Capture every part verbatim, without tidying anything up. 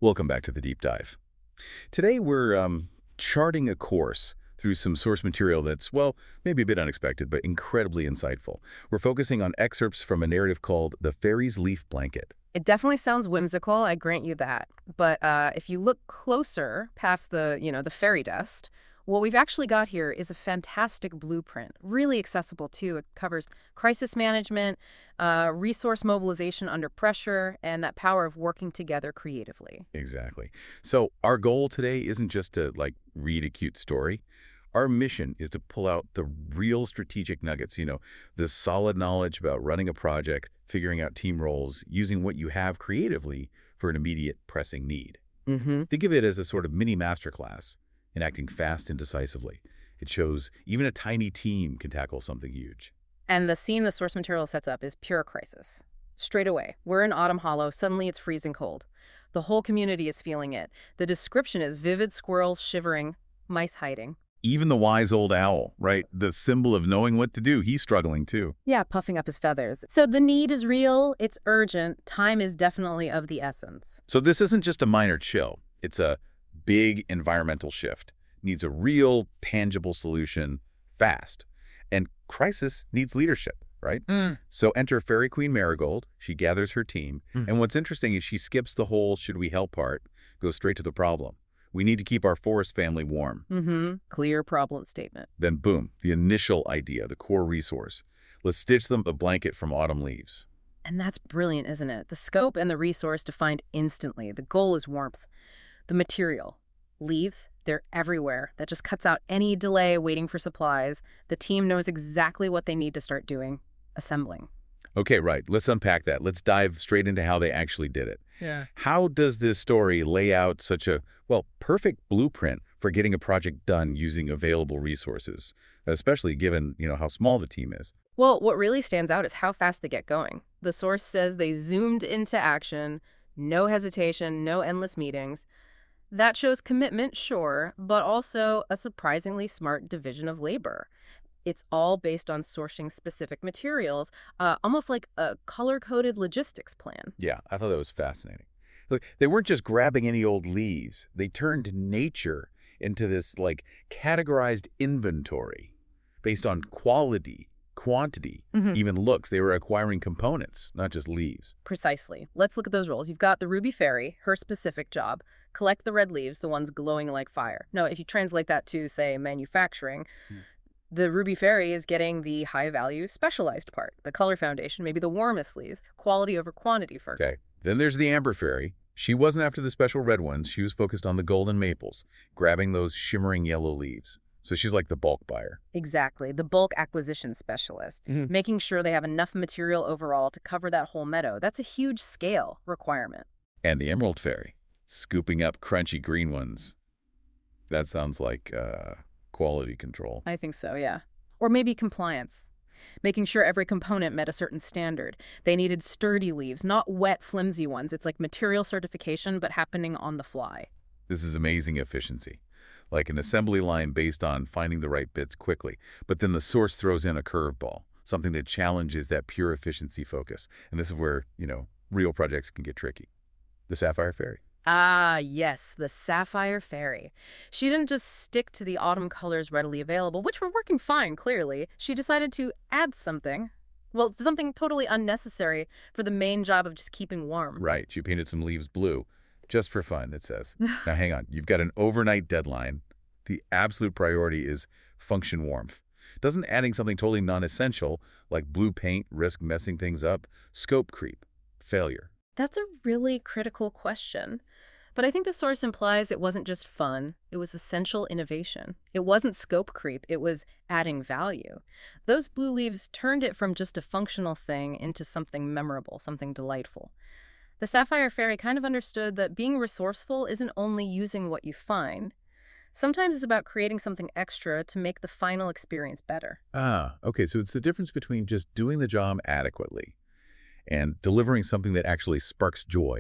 Welcome back to the Deep Dive. Today we're um, charting a course through some source material that's, well, maybe a bit unexpected, but incredibly insightful. We're focusing on excerpts from a narrative called The Fairy's Leaf Blanket. It definitely sounds whimsical, I grant you that. But uh, if you look closer past the, you know, the fairy dust, what we've actually got here is a fantastic blueprint, really accessible too. It covers crisis management, uh, resource mobilization under pressure, and that power of working together creatively. Exactly. So our goal today isn't just to, like, read a cute story. Our mission is to pull out the real strategic nuggets, you know, the solid knowledge about running a project, figuring out team roles, using what you have creatively for an immediate pressing need. Mm-hmm. Think of it as a sort of mini masterclass in acting fast and decisively. It shows even a tiny team can tackle something huge. And the scene the source material sets up is pure crisis. Straight away, we're in Autumn Hollow, suddenly it's freezing cold. The whole community is feeling it. The description is vivid squirrels shivering, mice hiding. Even the wise old owl, right? The symbol of knowing what to do, he's struggling too. Yeah, puffing up his feathers. So the need is real, it's urgent, time is definitely of the essence. So this isn't just a minor chill. It's a big environmental shift. Needs a real, tangible solution fast. And crisis needs leadership, right? Mm. So enter Fairy Queen Marigold. She gathers her team. Mm. And what's interesting is she skips the whole should we help part, goes straight to the problem. We need to keep our forest family warm. Mm-hmm. Clear problem statement. Then boom, the initial idea, the core resource. Let's stitch them a blanket from autumn leaves. And that's brilliant, isn't it? The scope and the resource defined instantly. The goal is warmth. The material. Leaves, they're everywhere. That just cuts out any delay waiting for supplies. The team knows exactly what they need to start doing, assembling. Okay, right. Let's unpack that. Let's dive straight into how they actually did it. Yeah. How does this story lay out such a, well, perfect blueprint for getting a project done using available resources, especially given, you know, how small the team is? Well, what really stands out is how fast they get going. The source says they zoomed into action, no hesitation, no endless meetings. That shows commitment, sure, but also a surprisingly smart division of labor. It's all based on sourcing specific materials, uh, almost like a color-coded logistics plan. Yeah, I thought that was fascinating. Look, they weren't just grabbing any old leaves. They turned nature into this, like, categorized inventory based on quality, quantity, Mhm. even looks. They were acquiring components, not just leaves. Precisely. Let's look at those roles. You've got the Ruby Fairy, her specific job, collect the red leaves, the ones glowing like fire. No, if you translate that to, say, manufacturing, Hmm. the Ruby Fairy is getting the high-value specialized part, the color foundation, maybe the warmest leaves, quality over quantity for. Okay. Then there's the Amber Fairy. She wasn't after the special red ones. She was focused on the golden maples, grabbing those shimmering yellow leaves. So she's like the bulk buyer. Exactly, the bulk acquisition specialist, Mhm. making sure they have enough material overall to cover that whole meadow. That's a huge scale requirement. And the Emerald Fairy, scooping up crunchy green ones. That sounds like uh, quality control. I think so, yeah. Or maybe compliance. Making sure every component met a certain standard. They needed sturdy leaves, not wet, flimsy ones. It's like material certification, but happening on the fly. This is amazing efficiency. Like an assembly line based on finding the right bits quickly. But then the source throws in a curveball, something that challenges that pure efficiency focus. And this is where, you know, real projects can get tricky. The Sapphire Fairy. Ah, yes, the Sapphire Fairy. She didn't just stick to the autumn colors readily available, which were working fine, clearly. She decided to add something. Well, something totally unnecessary for the main job of just keeping warm. Right. She painted some leaves blue. Just for fun, it says. Now, hang on. You've got an overnight deadline. The absolute priority is function warmth. Doesn't adding something totally non-essential, like blue paint, risk messing things up? Scope creep. Failure. That's a really critical question. But I think the source implies it wasn't just fun, it was essential innovation. It wasn't scope creep, it was adding value. Those blue leaves turned it from just a functional thing into something memorable, something delightful. The Sapphire Fairy kind of understood that being resourceful isn't only using what you find. Sometimes it's about creating something extra to make the final experience better. Ah, okay. So it's the difference between just doing the job adequately and delivering something that actually sparks joy,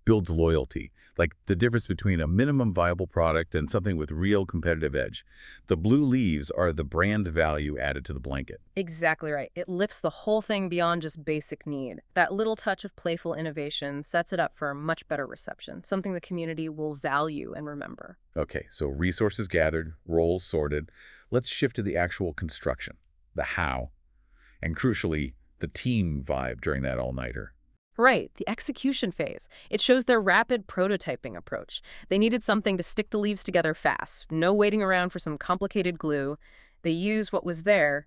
builds loyalty, like the difference between a minimum viable product and something with real competitive edge. The blue leaves are the brand value added to the blanket. Exactly right. It lifts the whole thing beyond just basic need. That little touch of playful innovation sets it up for a much better reception, something the community will value and remember. Okay, so resources gathered, roles sorted. Let's shift to the actual construction, the how, and crucially, the team vibe during that all-nighter. Right, the execution phase. It shows their rapid prototyping approach. They needed something to stick the leaves together fast. No waiting around for some complicated glue. They used what was there,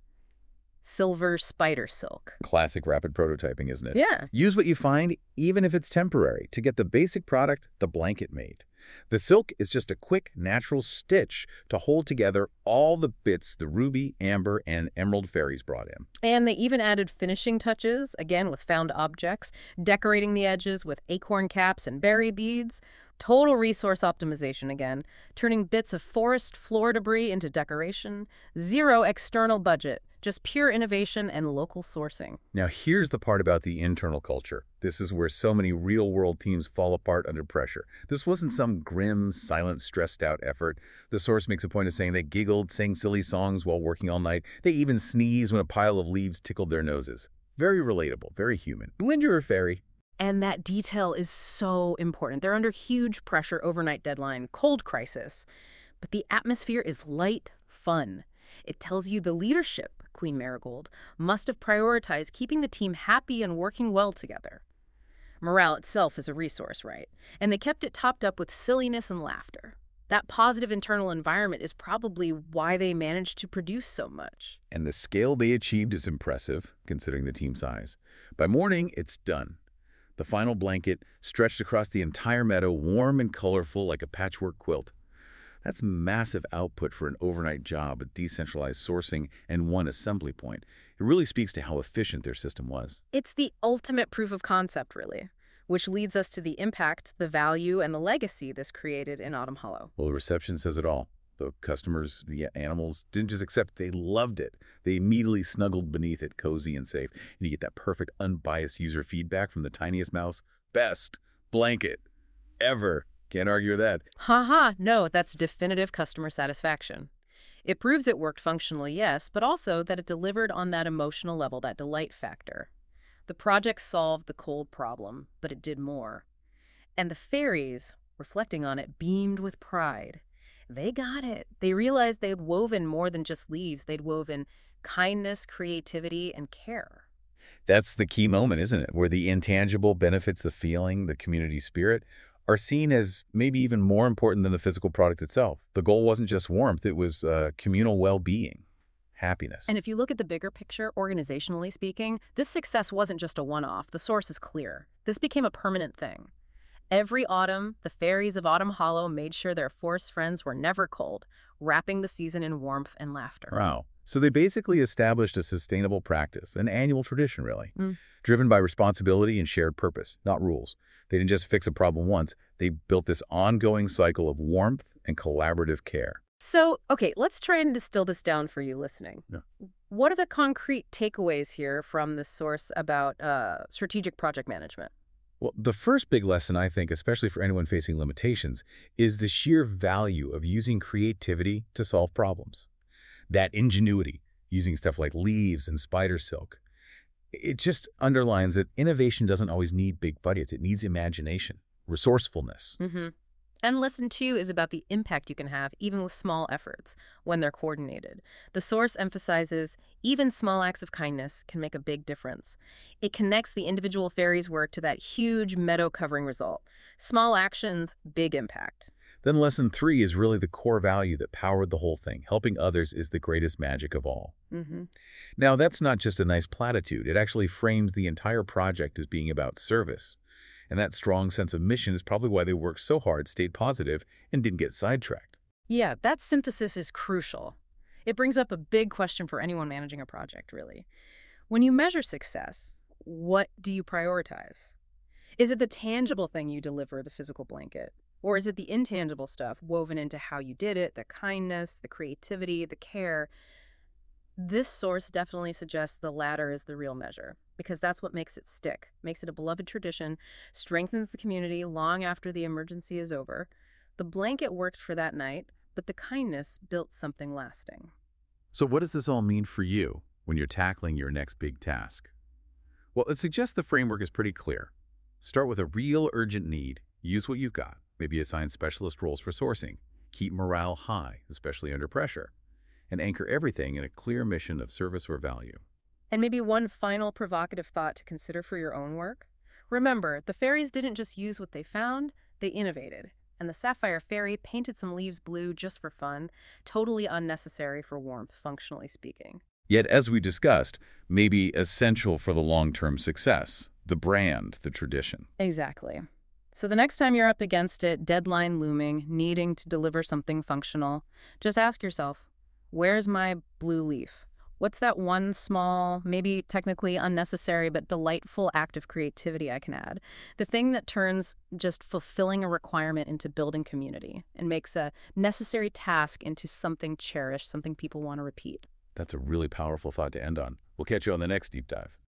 silver spider silk. Classic rapid prototyping, isn't it? Yeah. Use what you find, even if it's temporary, to get the basic product, the blanket, made. The silk is just a quick, natural stitch to hold together all the bits the ruby, amber, and emerald fairies brought in. And they even added finishing touches, again with found objects, decorating the edges with acorn caps and berry beads. Total resource optimization again, turning bits of forest floor debris into decoration. Zero external budget, just pure innovation and local sourcing. Now here's the part about the internal culture. This is where so many real-world teams fall apart under pressure. This wasn't some grim, silent, stressed-out effort. The source makes a point of saying they giggled, sang silly songs while working all night. They even sneezed when a pile of leaves tickled their noses. Very relatable, very human. Blend your fairy. And that detail is so important. They're under huge pressure, overnight deadline, cold crisis. But the atmosphere is light, fun. It tells you the leadership, Queen Marigold, must have prioritized keeping the team happy and working well together. Morale itself is a resource, right? And they kept it topped up with silliness and laughter. That positive internal environment is probably why they managed to produce so much. And the scale they achieved is impressive, considering the team size. By morning, it's done. The final blanket stretched across the entire meadow, warm and colorful like a patchwork quilt. That's massive output for an overnight job with decentralized sourcing and one assembly point. It really speaks to how efficient their system was. It's the ultimate proof of concept, really, which leads us to the impact, the value, and the legacy this created in Autumn Hollow. Well, the reception says it all. The customers, the animals, didn't just accept it, they loved it. They immediately snuggled beneath it, cozy and safe. And you get that perfect, unbiased user feedback from the tiniest mouse. Best blanket ever. Can't argue with that. Ha ha, no, that's definitive customer satisfaction. It proves it worked functionally, yes, but also that it delivered on that emotional level, that delight factor. The project solved the cold problem, but it did more. And the fairies, reflecting on it, beamed with pride. They got it. They realized they'd woven more than just leaves. They'd woven kindness, creativity, and care. That's the key moment, isn't it? Where the intangible benefits, the feeling, the community spirit, are seen as maybe even more important than the physical product itself. The goal wasn't just warmth, it was uh, communal well-being, happiness. And if you look at the bigger picture, organizationally speaking, this success wasn't just a one-off. The source is clear. This became a permanent thing. Every autumn, the fairies of Autumn Hollow made sure their forest friends were never cold, wrapping the season in warmth and laughter. Wow. So they basically established a sustainable practice, an annual tradition, really, Mm. driven by responsibility and shared purpose, not rules. They didn't just fix a problem once. They built this ongoing cycle of warmth and collaborative care. So, okay, let's try and distill this down for you listening. Yeah. What are the concrete takeaways here from the source about uh, strategic project management? Well, the first big lesson, I think, especially for anyone facing limitations, is the sheer value of using creativity to solve problems. That ingenuity, using stuff like leaves and spider silk. It just underlines that innovation doesn't always need big budgets. It needs imagination, resourcefulness. Mm-hmm. And lesson two is about the impact you can have even with small efforts when they're coordinated. The source emphasizes even small acts of kindness can make a big difference. It connects the individual fairies' work to that huge meadow covering result. Small actions, big impact. Then lesson three is really the core value that powered the whole thing. Helping others is the greatest magic of all. Mm-hmm. Now, that's not just a nice platitude. It actually frames the entire project as being about service. And that strong sense of mission is probably why they worked so hard, stayed positive, and didn't get sidetracked. Yeah, that synthesis is crucial. It brings up a big question for anyone managing a project, really. When you measure success, what do you prioritize? Is it the tangible thing you deliver, the physical blanket? Or is it the intangible stuff woven into how you did it, the kindness, the creativity, the care? This source definitely suggests the latter is the real measure, because that's what makes it stick, makes it a beloved tradition, strengthens the community long after the emergency is over. The blanket worked for that night, but the kindness built something lasting. So what does this all mean for you when you're tackling your next big task? Well, it suggests the framework is pretty clear. Start with a real urgent need, use what you've got, maybe assign specialist roles for sourcing, keep morale high, especially under pressure, and anchor everything in a clear mission of service or value. And maybe one final provocative thought to consider for your own work. Remember, the fairies didn't just use what they found, they innovated. And the Sapphire Fairy painted some leaves blue just for fun, totally unnecessary for warmth, functionally speaking. Yet, as we discussed, may be essential for the long-term success, the brand, the tradition. Exactly. So the next time you're up against it, deadline looming, needing to deliver something functional, just ask yourself, where's my blue leaf? What's that one small, maybe technically unnecessary, but delightful act of creativity I can add? The thing that turns just fulfilling a requirement into building community and makes a necessary task into something cherished, something people want to repeat. That's a really powerful thought to end on. We'll catch you on the next deep dive.